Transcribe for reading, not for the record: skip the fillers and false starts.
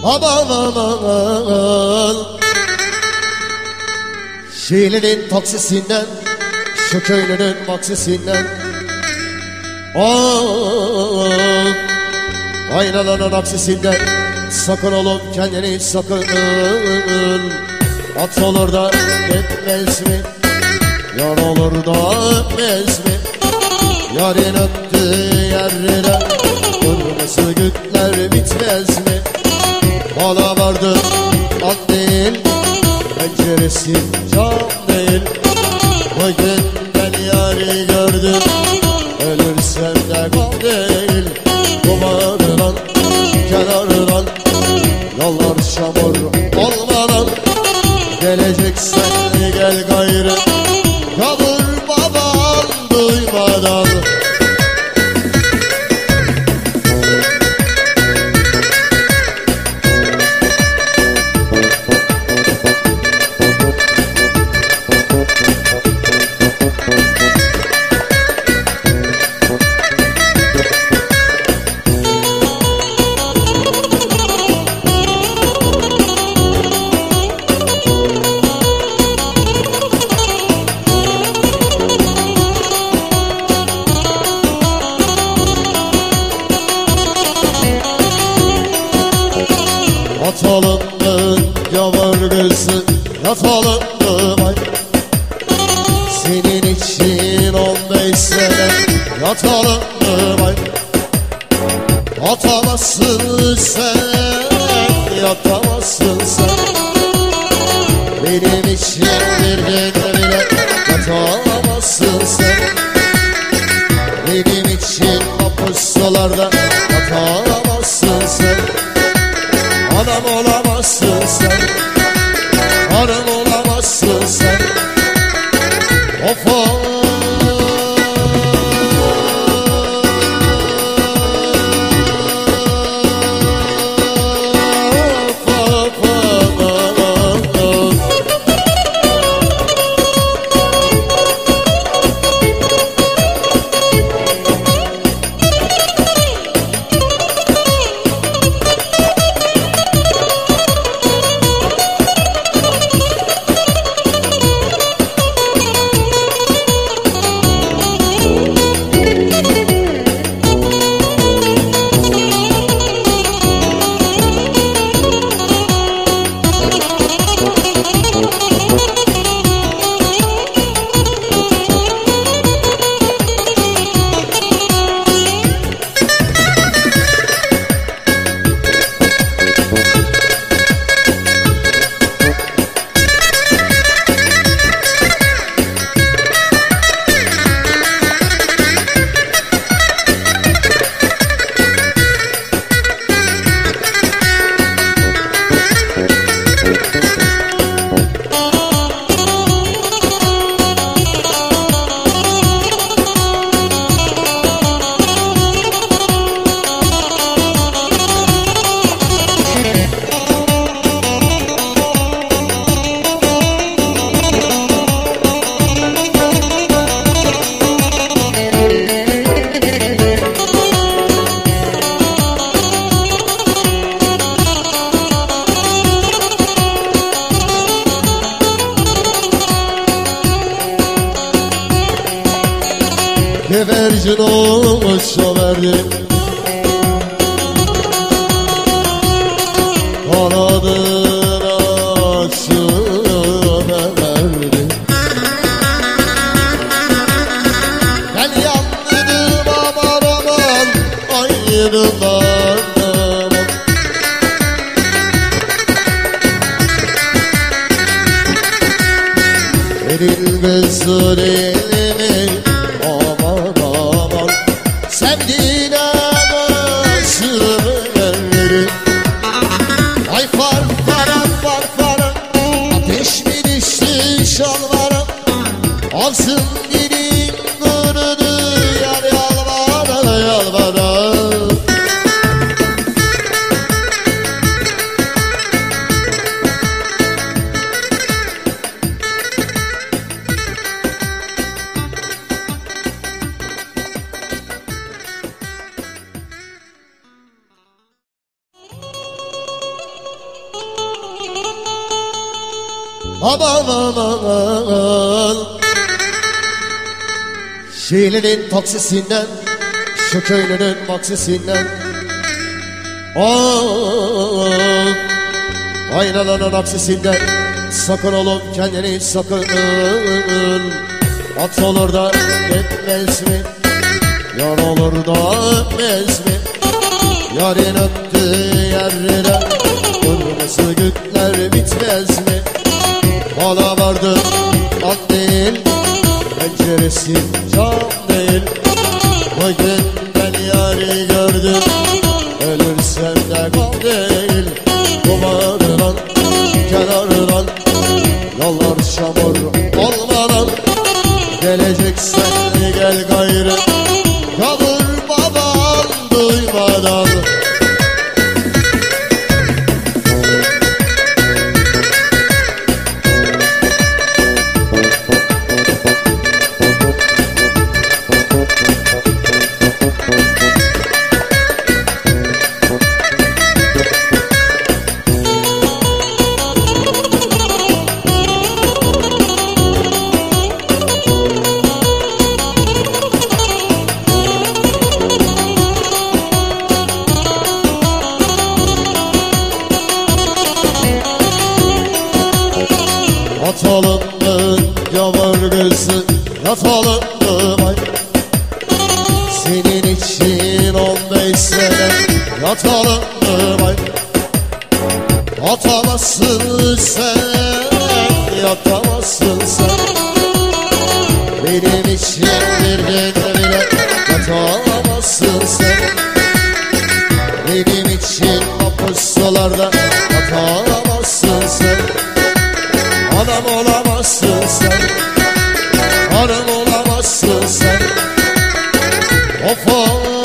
Aman aman. Şehirlerin taksisinden, şu köylünün maksisinden. Aynaların aksisinden. Sakın oğlum kendini sakının. At olur da etmez mi? Yar olur da etmez mi? Yarın öptüğü yerlere kırmızı güller bitmez mi? Bana vardı an değil, penceresi cam değil. Bugün ben yarı gördüm, ölürsem de gam değil. Duvardan, kenardan, yollar çamur olmadan. Geleceksen gel gayrı, kalır baban duymadan. Yatalımdın yavrusu, yatalımdım ay. Senin için 15 sene yatalımdım ay. Atamazsın sen, yatamazsın sen. Benim için bir gün bile yatamazsın sen. Benim için mahpuslarda yatamazsın sen. Adam olamazsın sen, karım olamazsın sen. Of of. Gebercin olmuş söverdim, kanadına sığıverdim. Ben yandım aman aman, ayrılan aman. Verilmez elimi aman aman, sevdiğine başıverim. Ay farfaran farfaran, ateş mi düştü şalvara? Alsın dilim kurudu, yar yalvara yalvara. aman aman. Şehirlerin taksisinden, şu köylünün maksisinden, aynaların aksisinden, sakın oğlum kendini sakının. At olur da etmez mi? Yar olur da öpmez mi? Yarın öptüğü yerlere kırmızı gükler bitmez mi? Bana vardı an değil, penceresi cam değil. Bugün ben yarı gördüm, ölürsem de gam değil. Duvardan, kenardan, yollar çamur olmadan, geleceksen gel gayrı, kalır baban duymadan. Yatalım mı yavur kızı, yatalım mı ay? Senin için 15 sene yatalım mı ay? Yatamazsın sen, yatamazsın sen. Benim için bir gün bile yatamazsın sen. Benim için mahpuslarda yatamazsın sen. Adam olamazsın sen, hanım olamazsın sen. Of of.